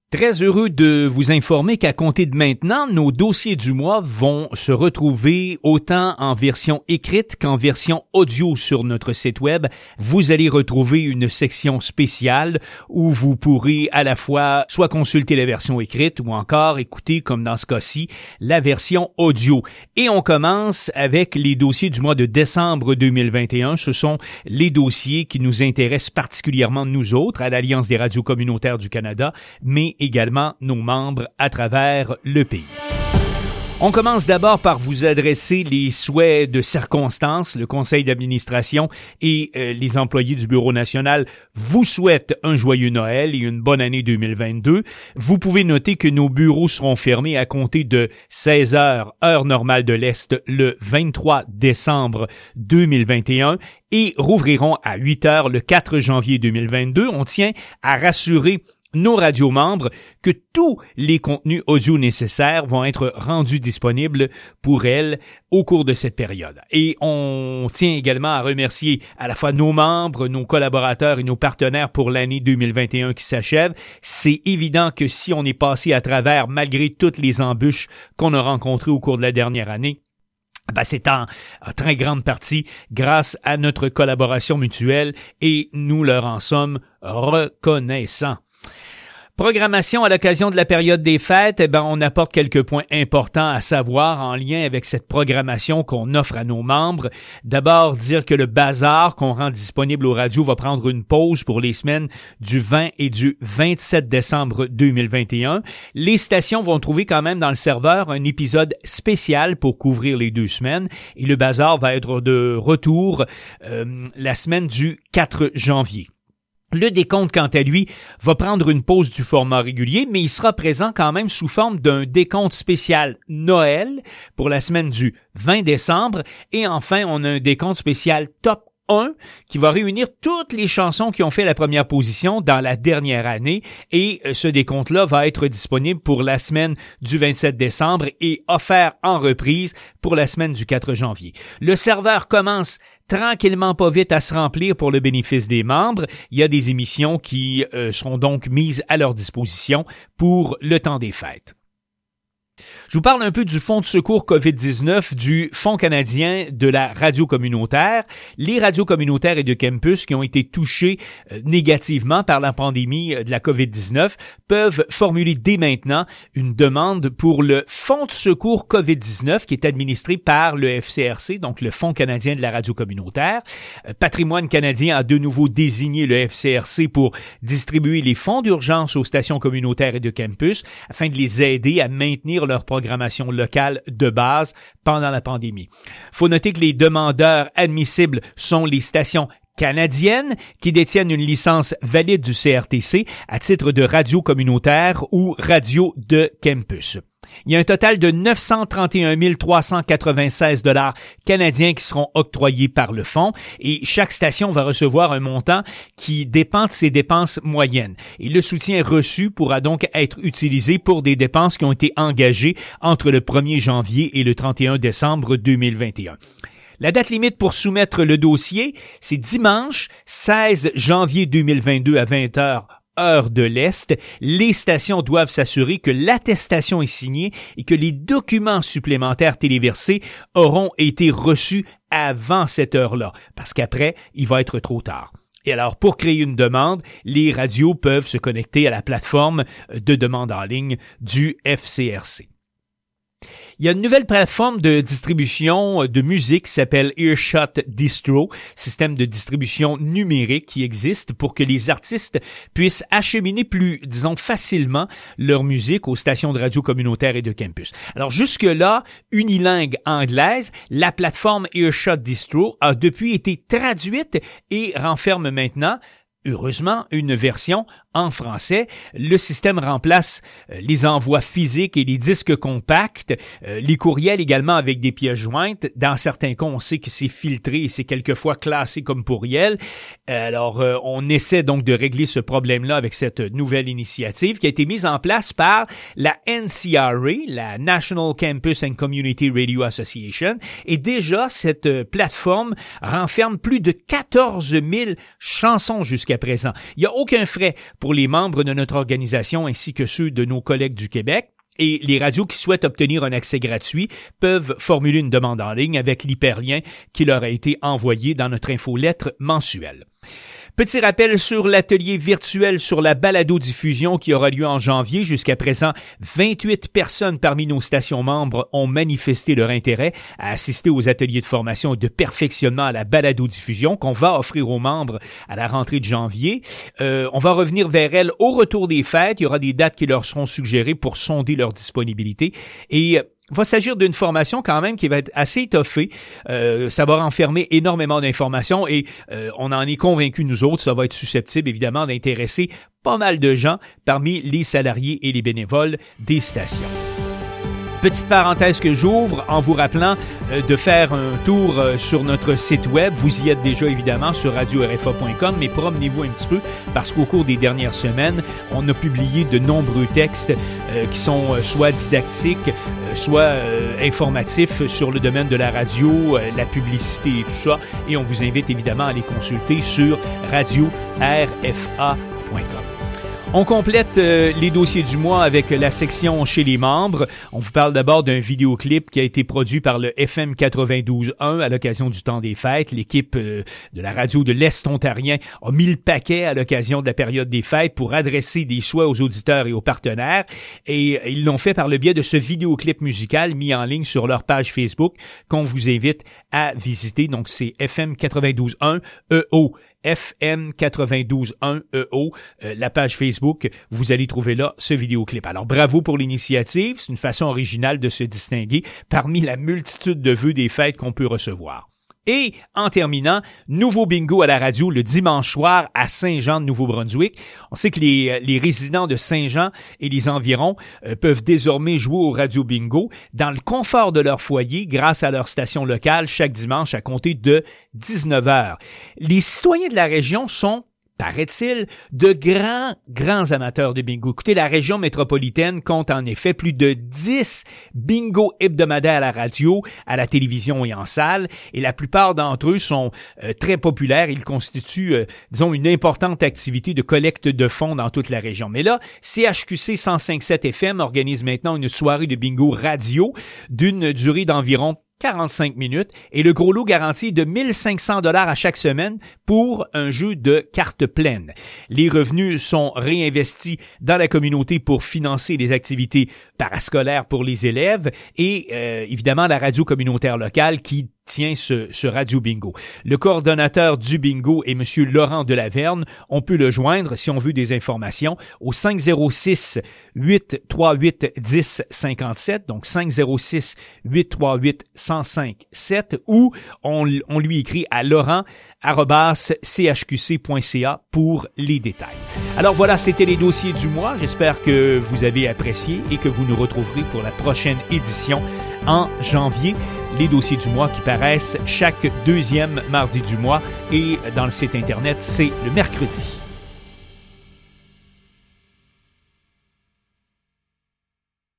Très heureux de vous informer qu'à compter de maintenant, nos dossiers du mois vont se retrouver autant en version écrite qu'en version audio sur notre site web. Vous allez retrouver une section spéciale où vous pourrez à la fois soit consulter la version écrite ou encore écouter, comme dans ce cas-ci, la version audio. Et on commence avec les dossiers du mois de décembre 2021. Ce sont les dossiers qui nous intéressent particulièrement nous autres à l'Alliance des radios communautaires du Canada, mais également nos membres à travers le pays. On commence d'abord par vous adresser les souhaits de circonstance. Le conseil d'administration et les employés du Bureau national vous souhaitent un joyeux Noël et une bonne année 2022. Vous pouvez noter que nos bureaux seront fermés à compter de 16h, heure normale de l'Est, le 23 décembre 2021 et rouvriront à 8h le 4 janvier 2022. On tient à rassurer nos radios-membres que tous les contenus audio nécessaires vont être rendus disponibles pour elles au cours de cette période. Et on tient également à remercier à la fois nos membres, nos collaborateurs et nos partenaires pour l'année 2021 qui s'achève. C'est évident que si on est passé à travers, malgré toutes les embûches qu'on a rencontrées au cours de la dernière année, c'est en très grande partie grâce à notre collaboration mutuelle et nous leur en sommes reconnaissants. Programmation à l'occasion de la période des fêtes, on apporte quelques points importants à savoir en lien avec cette programmation qu'on offre à nos membres. D'abord, dire que le bazar qu'on rend disponible aux radios va prendre une pause pour les semaines du 20 et du 27 décembre 2021. Les stations vont trouver quand même dans le serveur un épisode spécial pour couvrir les 2 semaines et le bazar va être de retour la semaine du 4 janvier. Le décompte, quant à lui, va prendre une pause du format régulier, mais il sera présent quand même sous forme d'un décompte spécial Noël pour la semaine du 20 décembre. Et enfin, on a un décompte spécial Top 1 qui va réunir toutes les chansons qui ont fait la première position dans la dernière année. Et ce décompte-là va être disponible pour la semaine du 27 décembre et offert en reprise pour la semaine du 4 janvier. Le serveur commence tranquillement pas vite à se remplir pour le bénéfice des membres. Il y a des émissions qui seront donc mises à leur disposition pour le temps des fêtes. Je vous parle un peu du Fonds de secours COVID-19 du Fonds canadien de la radio communautaire. Les radios communautaires et de campus qui ont été touchés négativement par la pandémie de la COVID-19 peuvent formuler dès maintenant une demande pour le Fonds de secours COVID-19 qui est administré par le FCRC, donc le Fonds canadien de la radio communautaire. Patrimoine canadien a de nouveau désigné le FCRC pour distribuer les fonds d'urgence aux stations communautaires et de campus afin de les aider à maintenir leur programmation locale de base pendant la pandémie. Faut noter que les demandeurs admissibles sont les stations canadiennes qui détiennent une licence valide du CRTC à titre de radio communautaire ou radio de campus. Il y a un total de 931 396 $ canadiens qui seront octroyés par le fonds et chaque station va recevoir un montant qui dépend de ses dépenses moyennes. Et le soutien reçu pourra donc être utilisé pour des dépenses qui ont été engagées entre le 1er janvier et le 31 décembre 2021. La date limite pour soumettre le dossier, c'est dimanche 16 janvier 2022 à 20h. Heure de l'Est, les stations doivent s'assurer que l'attestation est signée et que les documents supplémentaires téléversés auront été reçus avant cette heure-là, parce qu'après, il va être trop tard. Et alors, pour créer une demande, les radios peuvent se connecter à la plateforme de demande en ligne du FCRC. Il y a une nouvelle plateforme de distribution de musique qui s'appelle Earshot Distro, système de distribution numérique qui existe pour que les artistes puissent acheminer plus, facilement leur musique aux stations de radio communautaires et de campus. Alors jusque-là, unilingue anglaise, la plateforme Earshot Distro a depuis été traduite et renferme maintenant, heureusement, une version en français. Le système remplace les envois physiques et les disques compacts, les courriels également avec des pièces jointes. Dans certains cas, on sait que c'est filtré et c'est quelquefois classé comme courriel. Alors, on essaie donc de régler ce problème-là avec cette nouvelle initiative qui a été mise en place par la NCRA, la National Campus and Community Radio Association. Et déjà, cette plateforme renferme plus de 14 000 chansons jusqu'à présent. Il n'y a aucun frais pour les membres de notre organisation ainsi que ceux de nos collègues du Québec. Et les radios qui souhaitent obtenir un accès gratuit peuvent formuler une demande en ligne avec l'hyperlien qui leur a été envoyé dans notre infolettre mensuelle. Petit rappel sur l'atelier virtuel sur la balado-diffusion qui aura lieu en janvier. Jusqu'à présent, 28 personnes parmi nos stations membres ont manifesté leur intérêt à assister aux ateliers de formation et de perfectionnement à la balado-diffusion qu'on va offrir aux membres à la rentrée de janvier. On va revenir vers elles au retour des fêtes. Il y aura des dates qui leur seront suggérées pour sonder leur disponibilité. Et il va s'agir d'une formation quand même qui va être assez étoffée. Ça va renfermer énormément d'informations et on en est convaincus, nous autres, ça va être susceptible évidemment d'intéresser pas mal de gens parmi les salariés et les bénévoles des stations. Petite parenthèse que j'ouvre en vous rappelant de faire un tour sur notre site web. Vous y êtes déjà évidemment sur radio-rfa.com, mais promenez-vous un petit peu parce qu'au cours des dernières semaines, on a publié de nombreux textes qui sont soit didactiques, soit informatifs sur le domaine de la radio, la publicité et tout ça. Et on vous invite évidemment à les consulter sur radio-rfa.com. On complète les dossiers du mois avec la section chez les membres. On vous parle d'abord d'un vidéoclip qui a été produit par le FM 92.1 à l'occasion du temps des fêtes. L'équipe de la radio de l'Est ontarien a mis le paquet à l'occasion de la période des fêtes pour adresser des choix aux auditeurs et aux partenaires. Et ils l'ont fait par le biais de ce vidéoclip musical mis en ligne sur leur page Facebook qu'on vous invite à visiter. Donc c'est FM 92.1 EO. FM 92.1 EO, la page Facebook, vous allez trouver là ce vidéoclip. Alors bravo pour l'initiative, c'est une façon originale de se distinguer parmi la multitude de vœux des fêtes qu'on peut recevoir. Et en terminant, nouveau bingo à la radio le dimanche soir à Saint-Jean de Nouveau-Brunswick. On sait que les résidents de Saint-Jean et les environs peuvent désormais jouer au radio bingo dans le confort de leur foyer grâce à leur station locale chaque dimanche à compter de 19h. Les citoyens de la région sont, paraît-il, de grands amateurs de bingo. Écoutez, la région métropolitaine compte en effet plus de 10 bingo hebdomadaires à la radio, à la télévision et en salle, et la plupart d'entre eux sont très populaires. Ils constituent, disons, une importante activité de collecte de fonds dans toute la région. Mais là, CHQC 105.7 FM organise maintenant une soirée de bingo radio d'une durée d'environ 45 minutes et le gros lot garantit de 1500 $ à chaque semaine pour un jeu de cartes pleines. Les revenus sont réinvestis dans la communauté pour financer les activités parascolaires pour les élèves et évidemment la radio communautaire locale qui tient ce radio bingo. Le coordonnateur du bingo est Monsieur Laurent Delaverne. On peut le joindre si on veut des informations au 506-838-1057, donc 506-838-1057 ou on lui écrit à laurent@chqc.ca pour les détails. Alors voilà, c'était les dossiers du mois. J'espère que vous avez apprécié et que vous nous retrouverez pour la prochaine édition en janvier. Les dossiers du mois qui paraissent chaque deuxième mardi du mois et dans le site Internet, c'est le mercredi.